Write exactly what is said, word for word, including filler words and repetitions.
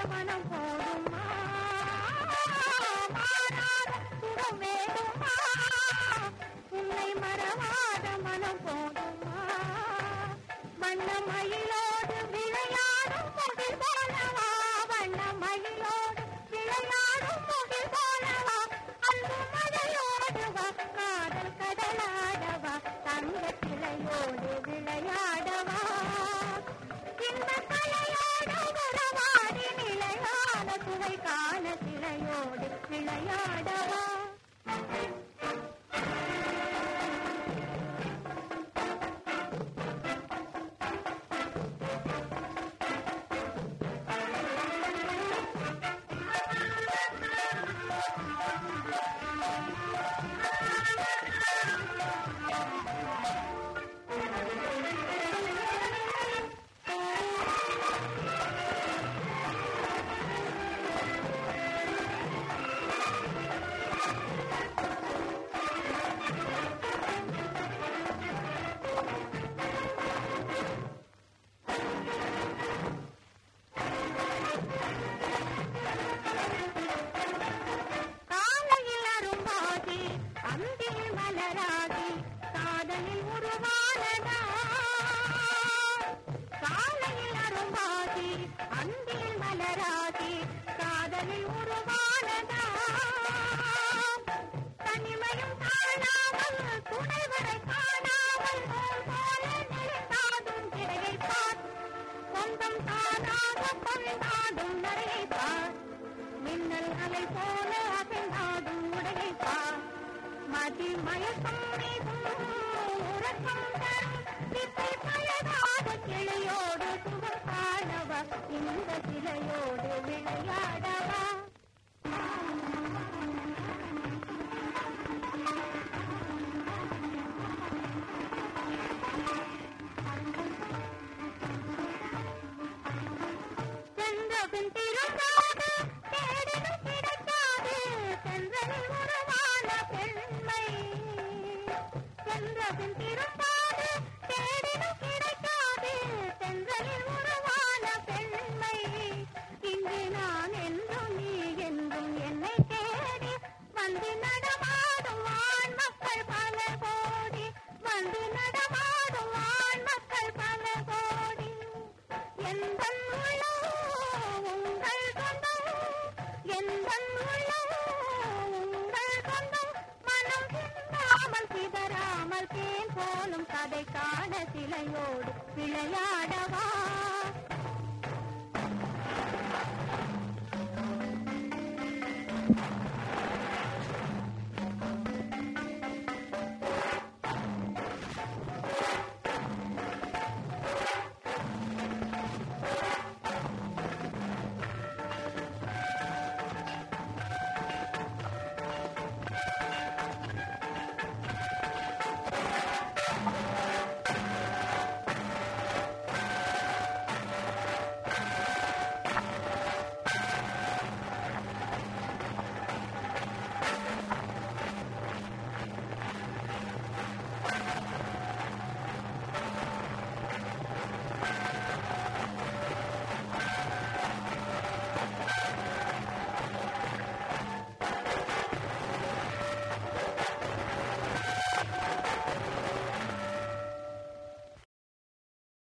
மனம் போதுமா மாறாத சுகம் வேண்டுமா உன்னை மறவாத மனம் போதுமா வண்ண மயிலோடு விளையாடும் முகில் போலவா வண்ண மயிலோடு விளையாடும் முகில் போலவா அன்பு மழையோடுவா காதல் கடலாடவா தங்க சிலையோடு விளையாடவா இந்த கலையோடு உறவாடி நிலையான சுவை காண சிலையோடு விளையாடவா மின்னல் அலை போல அசைந்தாடும் உடையை பார் மதி மயக்கம் உறக்கம் வித்தை பழகாத கிளையோடு சுகம் காணவா இந்த சிலையோடு விளையாடவா சென்றபின் திரும்பாது தேடினும் கிடைக்காது சென்றனில் உருவான பெண்மை சென்றபின் திரும்பாது தேடினும் கிடைக்காது சென்றனில் உருவான பெண்மை இங்கு நான் என்றும் நீ என்றும் என்னை தேடி வந்து நடமாடும் ஆண் மக்கள் பல கோடி வந்து நடமாடும் ஆண் மக்கள் பல கோடி எந்த சிதறாமல் தேன் போலும் கதை காண சிலையோடு விளையாடவா you